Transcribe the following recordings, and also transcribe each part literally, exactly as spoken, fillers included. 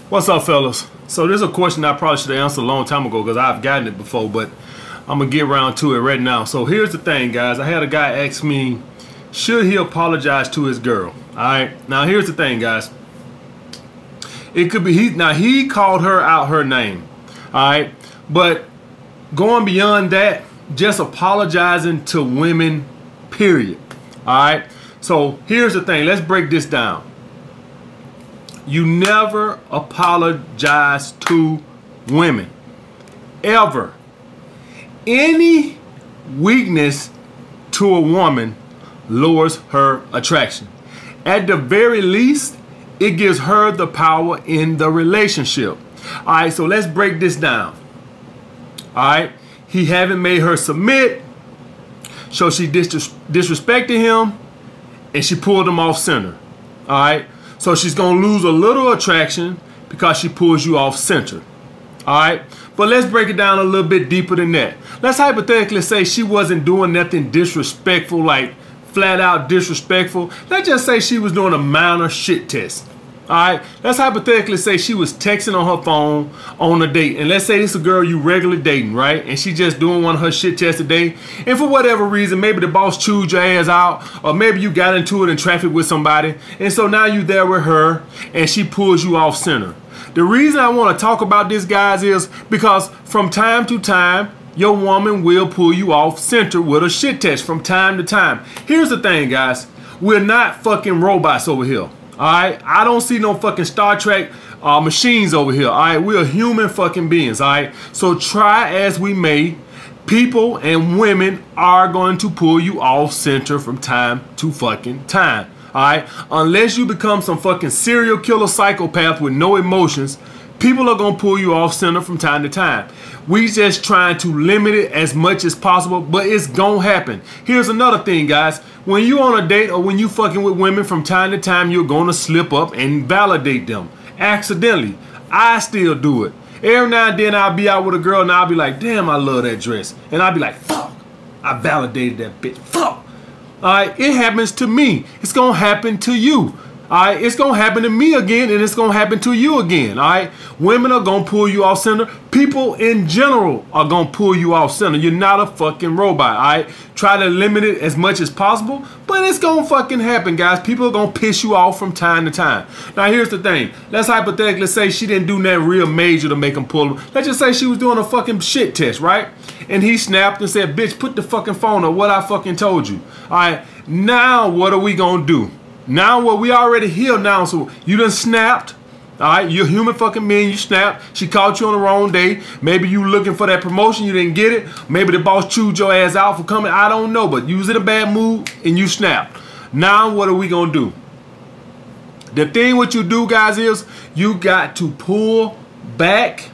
What's up, fellas? So this is a question I probably should have answered a long time ago because I've gotten it before, but I'm gonna get around to it right now. So here's the thing, guys. I had a guy ask me, should he apologize to his girl? All right. Now here's the thing, guys. It could be he. Now he called her out her name. All right. But going beyond that, just apologizing to women, period. All right. So here's the thing. Let's break this down. You never apologize to women, ever. Any weakness to a woman lowers her attraction. At the very least, it gives her the power in the relationship. All right, so let's break this down. All right, he haven't made her submit, so she dis disrespected him, and she pulled him off center. All right. So she's going to lose a little attraction because she pulls you off center. All right. But let's break it down a little bit deeper than that. Let's hypothetically say she wasn't doing nothing disrespectful, like flat out disrespectful. Let's just say she was doing a minor shit test. All right. Let's hypothetically say she was texting on her phone on a date. And let's say this is a girl you regularly dating, right? And she just doing one of her shit tests a day. And for whatever reason, maybe the boss chewed your ass out, or maybe you got into it in traffic with somebody. And so now you there with her and she pulls you off center. The reason I want to talk about this, guys, is because from time to time, your woman will pull you off center with a shit test from time to time. Here's the thing, guys. We're not fucking robots over here. All right, I don't see no fucking Star Trek uh, machines over here. All right, we're human fucking beings. All right, so try as we may, people and women are going to pull you off center from time to fucking time. All right, unless you become some fucking serial killer psychopath with no emotions, people are gonna pull you off center from time to time. We just trying to limit it as much as possible, but it's gonna happen. Here's another thing, guys. When you on a date or when you fucking with women, from time to time, you're gonna slip up and validate them accidentally. I still do it. Every now and then I'll be out with a girl and I'll be like, damn, I love that dress. And I'll be like, fuck, I validated that bitch. Fuck. All right, it happens to me. It's gonna happen to you. All right, it's gonna happen to me again, and it's gonna happen to you again. All right, women are gonna pull you off center. People in general are gonna pull you off center. You're not a fucking robot. All right, try to limit it as much as possible, but it's gonna fucking happen, guys. People are gonna piss you off from time to time. Now, here's the thing. Let's hypothetically say she didn't do nothing real major to make him pull him. Let's just say she was doing a fucking shit test, right? And he snapped and said, "Bitch, put the fucking phone on. What I fucking told you." All right, now what are we gonna do? Now what we already healed now, so you done snapped. All right, you're human fucking being, you snapped. She caught you on the wrong day. Maybe you looking for that promotion, you didn't get it. Maybe the boss chewed your ass out for coming, I don't know, but you was in a bad mood and you snapped. Now what are we gonna do? The thing what you do, guys, is you got to pull back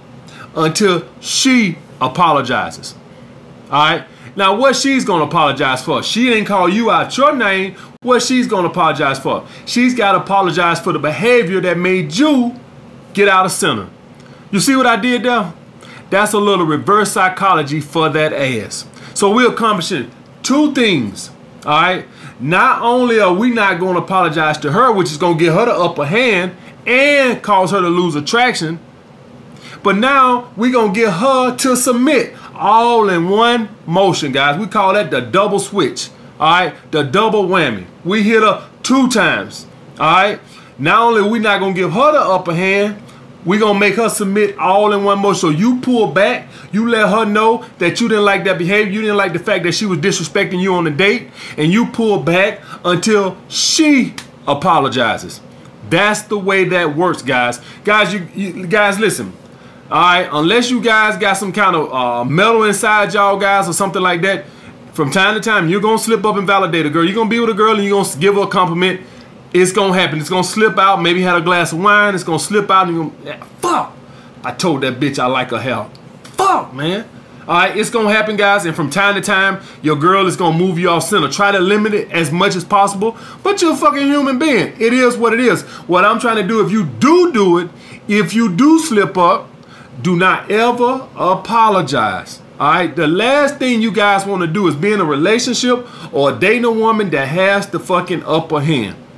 until she apologizes. All right, now what she's gonna apologize for? She didn't call you out your name. What she's gonna apologize for? She's gotta apologize for the behavior that made you get out of center. You see what I did there? That's a little reverse psychology for that ass. So we're accomplishing two things. All right. Not only are we not gonna apologize to her, which is gonna get her the upper hand and cause her to lose attraction, but now we're gonna get her to submit all in one motion, guys. We call that the double switch. All right, the double whammy. We hit her two times. All right. Not only are we not gonna give her the upper hand, we're gonna make her submit all in one motion. So you pull back, you let her know that you didn't like that behavior, you didn't like the fact that she was disrespecting you on the date, and you pull back until she apologizes. That's the way that works, guys. Guys, you, you guys listen. All right, unless you guys got some kind of uh, metal inside y'all, guys, or something like that. From time to time, you're going to slip up and validate a girl. You're going to be with a girl and you're going to give her a compliment. It's going to happen. It's going to slip out. Maybe had a glass of wine. It's going to slip out and you're going to, fuck. I told that bitch I like her hair. Fuck, man. All right, it's going to happen, guys. And from time to time, your girl is going to move you off center. Try to limit it as much as possible. But you're a fucking human being. It is what it is. What I'm trying to do, if you do do it, if you do slip up, do not ever apologize. All right, the last thing you guys want to do is be in a relationship or dating a woman that has the fucking upper hand.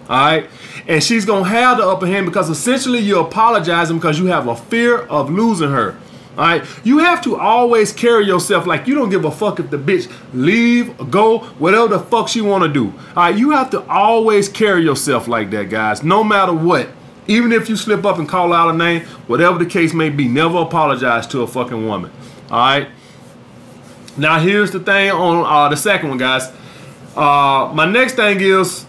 All right, and she's gonna have the upper hand because essentially you're apologizing because you have a fear of losing her. All right, you have to always carry yourself like you don't give a fuck if the bitch leave, go, whatever the fuck she want to do. All right, you have to always carry yourself like that, guys, no matter what. Even if you slip up and call out a name, whatever the case may be, never apologize to a fucking woman. All right. Now here's the thing on uh, the second one, guys. Uh, my next thing is,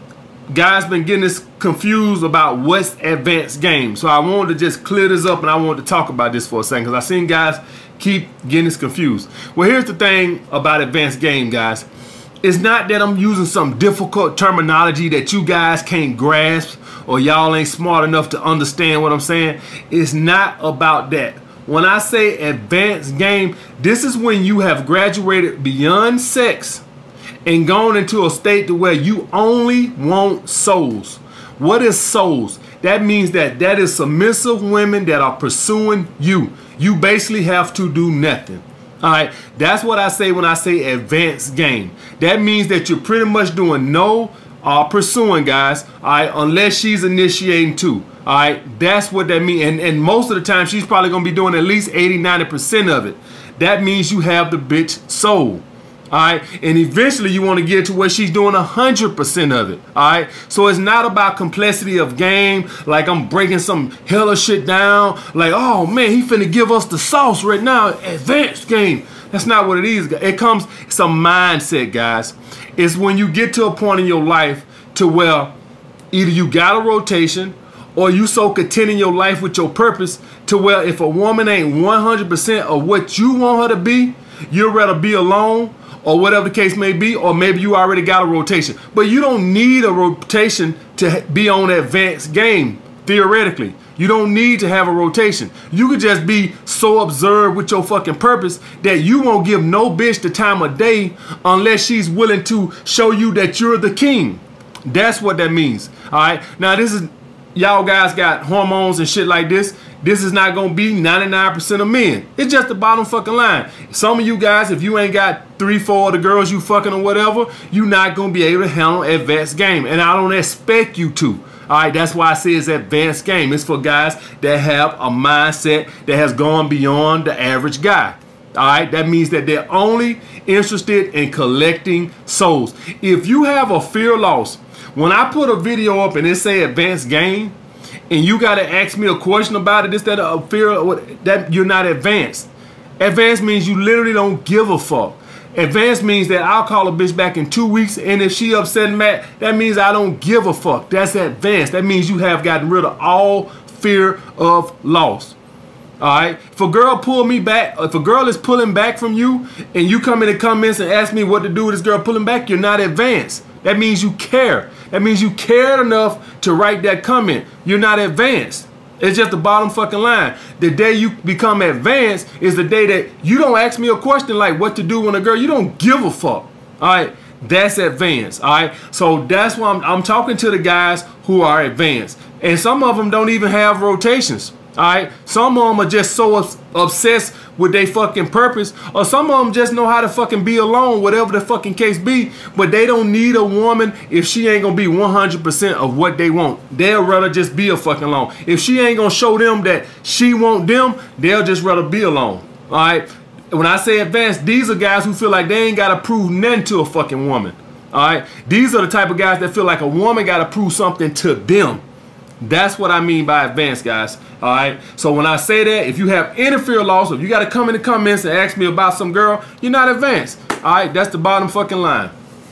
guys been getting this confused about what's advanced game. So I wanted to just clear this up, and I wanted to talk about this for a second because I seen guys keep getting this confused. Well, here's the thing about advanced game, guys. It's not that I'm using some difficult terminology that you guys can't grasp or y'all ain't smart enough to understand what I'm saying. It's not about that. When I say advanced game, this is when you have graduated beyond sex and gone into a state to where you only want souls. What is souls? That means that that is submissive women that are pursuing you. You basically have to do nothing. All right, that's what I say when I say advanced game. That means that you're pretty much doing no uh, pursuing, guys. All right, unless she's initiating too. All right, that's what that means. And, and most of the time, she's probably going to be doing at least eighty, ninety percent of it. That means you have the bitch soul. All right, and eventually you want to get to where she's doing one hundred percent of it. All right, so it's not about complexity of game, like I'm breaking some hella shit down, like, oh man, he finna give us the sauce right now, advanced game. That's not what it is. It comes, it's a mindset, guys. It's when you get to a point in your life to where either you got a rotation or you so content in your life with your purpose to where if a woman ain't one hundred percent of what you want her to be, you'd rather be alone, or whatever the case may be, or maybe you already got a rotation. But you don't need a rotation to be on advanced game, theoretically. You don't need to have a rotation. You could just be so absorbed with your fucking purpose that you won't give no bitch the time of day unless she's willing to show you that you're the king. That's what that means. All right. Now this is, y'all guys got hormones and shit like this. This is not gonna be ninety-nine percent of men. It's just the bottom fucking line. Some of you guys, if you ain't got three, four of the girls you fucking or whatever, you not gonna be able to handle advanced game. And I don't expect you to. All right, that's why I say it's advanced game. It's for guys that have a mindset that has gone beyond the average guy. All right, that means that they're only interested in collecting souls. If you have a fear loss, when I put a video up and it say advanced game, and you got to ask me a question about it, this, that, a fear, that you're not advanced. Advanced means you literally don't give a fuck. Advanced means that I'll call a bitch back in two weeks, and if she upset and mad, that means I don't give a fuck. That's advanced. That means you have gotten rid of all fear of loss. All right. If a girl pull me back, if a girl is pulling back from you, and you come in the comments and ask me what to do with this girl pulling back, you're not advanced. That means you care. That means you cared enough to write that comment. You're not advanced. It's just the bottom fucking line. The day you become advanced is the day that you don't ask me a question like what to do when a girl, you don't give a fuck. All right. That's advanced. All right. So that's why I'm, I'm talking to the guys who are advanced. And some of them don't even have rotations. All right. Some of them are just so obs obsessed with their fucking purpose, or some of them just know how to fucking be alone, whatever the fucking case be, but they don't need a woman if she ain't gonna be one hundred percent of what they want. They'll rather just be a fucking alone. If she ain't gonna show them that she want them, they'll just rather be alone. All right. When I say advanced, these are guys who feel like they ain't gotta prove nothing to a fucking woman. All right. These are the type of guys that feel like a woman gotta prove something to them. That's what I mean by advanced, guys. All right. So when I say that, if you have any fear loss, if you got to come in the comments and ask me about some girl, you're not advanced. All right. That's the bottom fucking line.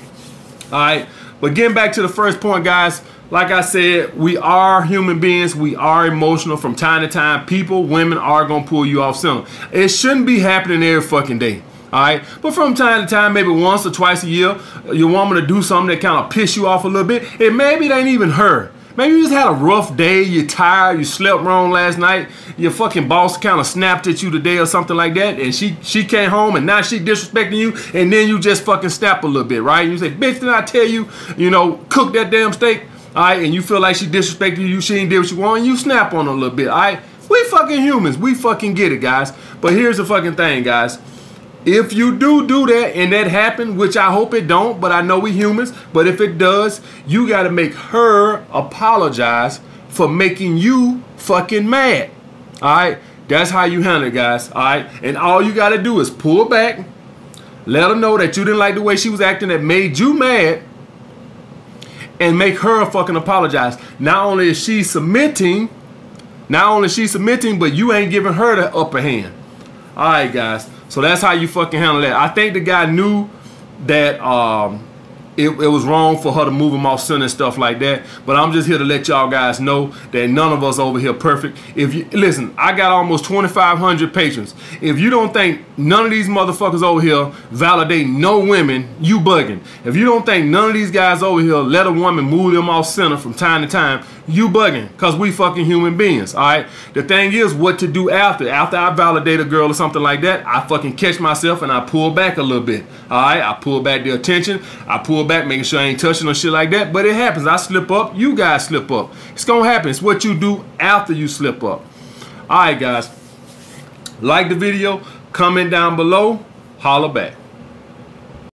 All right. But getting back to the first point, guys, like I said, we are human beings. We are emotional from time to time. People, women are going to pull you off center. It shouldn't be happening every fucking day. All right. But from time to time, maybe once or twice a year, your woman to do something that kind of piss you off a little bit. And maybe it ain't even her. Maybe you just had a rough day, you're tired, you slept wrong last night, your fucking boss kind of snapped at you today or something like that, and she she came home and now she disrespecting you, and then you just fucking snap a little bit, right? You say, bitch, didn't I tell you, you know, cook that damn steak, all right? And you feel like she disrespected you, she ain't did what you want, and you snap on her a little bit, all right? We fucking humans, we fucking get it, guys. But here's the fucking thing, guys. If you do do that and that happen, which I hope it don't, but I know we humans, but if it does, you got to make her apologize for making you fucking mad. All right? That's how you handle it, guys. All right? And all you got to do is pull back, let her know that you didn't like the way she was acting that made you mad, and make her fucking apologize. Not only is she submitting, not only is she submitting, but you ain't giving her the upper hand. All right, guys. So that's how you fucking handle that. I think the guy knew that um, it, it was wrong for her to move him off center and stuff like that. But I'm just here to let y'all guys know that none of us over here perfect. If you listen, I got almost twenty-five hundred patrons. If you don't think none of these motherfuckers over here validate no women, you bugging. If you don't think none of these guys over here let a woman move them off center from time to time, you bugging, because we fucking human beings. All right, the thing is what to do after after I validate a girl or something like that. I fucking catch myself and I pull back a little bit. All right, I pull back the attention, I pull back making sure I ain't touching or shit like that. But it happens. I slip up, you guys slip up. It's gonna happen. It's what you do after you slip up. All right, guys, like the video, comment down below, holler back.